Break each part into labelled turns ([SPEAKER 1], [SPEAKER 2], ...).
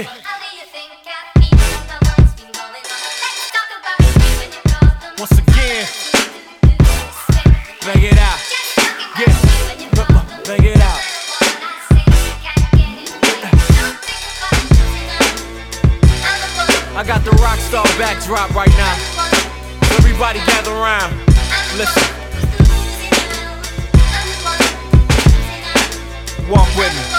[SPEAKER 1] Yeah. Once again, bang it out. Yeah, bang it out. I got the rock star backdrop right now. So everybody gather around. Listen. Walk with me.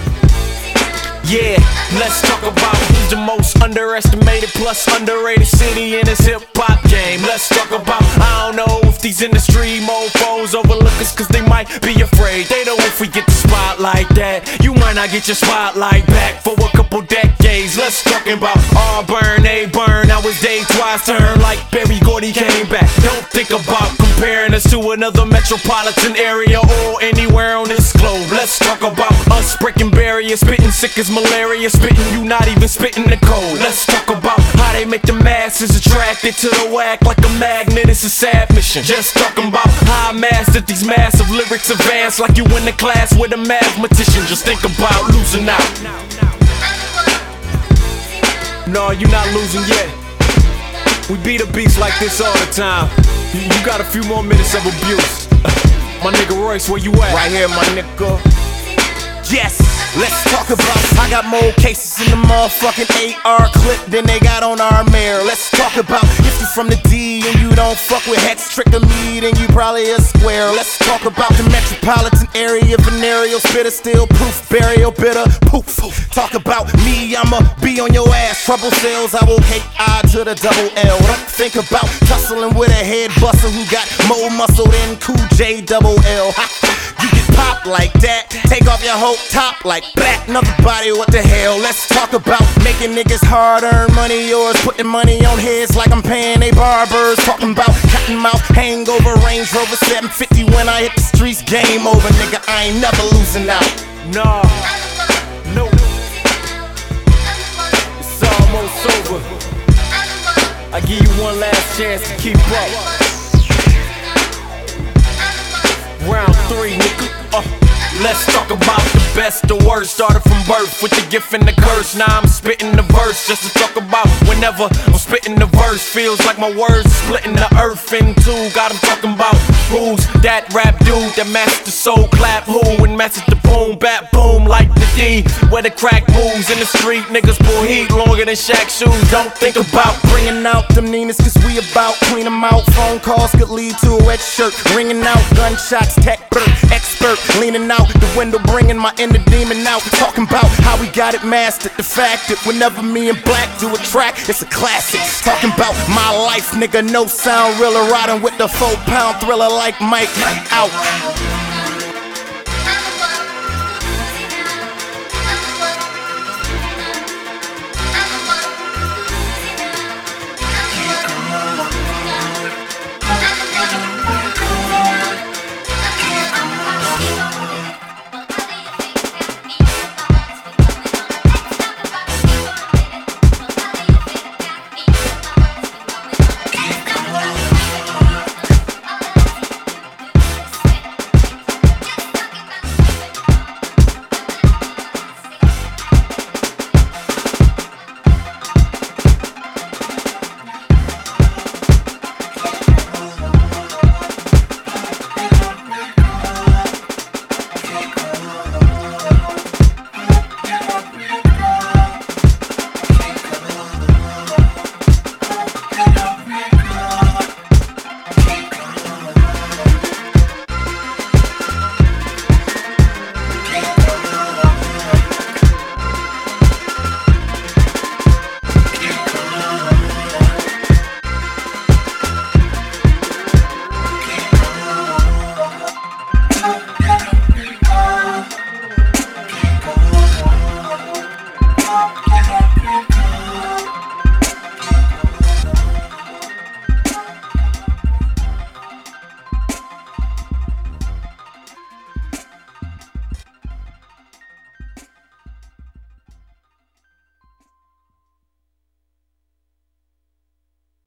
[SPEAKER 1] Yeah, let's talk about who's the most underestimated plus underrated city in this hip-hop game. Let's talk about, I don't know if these industry mofos overlook us cause they might be afraid. They know if we get the spotlight that you might not get your spotlight back for a couple decades. Let's talk about Auburn, A-Burn, I was day twice turn like Berry Gordy came back. Don't think about comparing us to another metropolitan area or anywhere on this globe. Let's talk about us breaking barriers, spitting sick as malaria, spitting you not even spitting the code. Let's talk about how they make the masses attracted to the whack like a magnet. It's a sad mission. Just talking about how I mastered these massive lyrics advanced like you in the class with a mathematician. Just think about losing out. No, you're not losing yet. We beat a beast like this all the time. You got a few more minutes of abuse. My nigga Royce, where you at?
[SPEAKER 2] Right here, my nigga. Yes, let's talk about. I got more cases in the motherfucking AR clip than they got on our mayor. Let's talk about if you from the D and you don't fuck with Hex, Trick or me, then you probably a square. Let's talk about the metropolitan area, venereal spitter, still proof, burial, bitter, poof. Talk about me, I'ma be on your ass. Trouble sales, I will K-I to the double L. Don't think about tussling with a head buster who got more muscle than Cool J double L. You get popped like that, take off your whole top like black. Another body, what the hell? Let's talk about making niggas hard-earned money. Yours putting money on heads like I'm paying they barbers. Talking about cottonmouth, hangover, Range Rover 750 when I hit the streets. Game over, nigga. I ain't never losing out.
[SPEAKER 1] Nah, no. It's almost over. I give you one last chance to keep up. Round 3, nigga. Let's talk about the best, the worst. Started from birth with the gift and the curse. Now I'm spitting the verse just to talk about whenever I'm spitting the verse. Feels like my words splitting the earth in two. Got him talking about who's that rap dude that matched the soul clap. Who and matches the boom, bat boom like the D. Where the crack moves in the street, niggas pull heat longer than Shaq shoes. Don't think about
[SPEAKER 2] bringing out them Ninas cause we about clean them out. Phone calls could lead to a wet shirt. Ringing out gunshots, tech bird, expert. Leaning out the window, bringing my inner demon out. Talking about how we got it mastered. The fact that whenever me and Black do a track, it's a classic. Talking about my life, nigga, no sound, real riding with the 4-pound thriller like Mike out.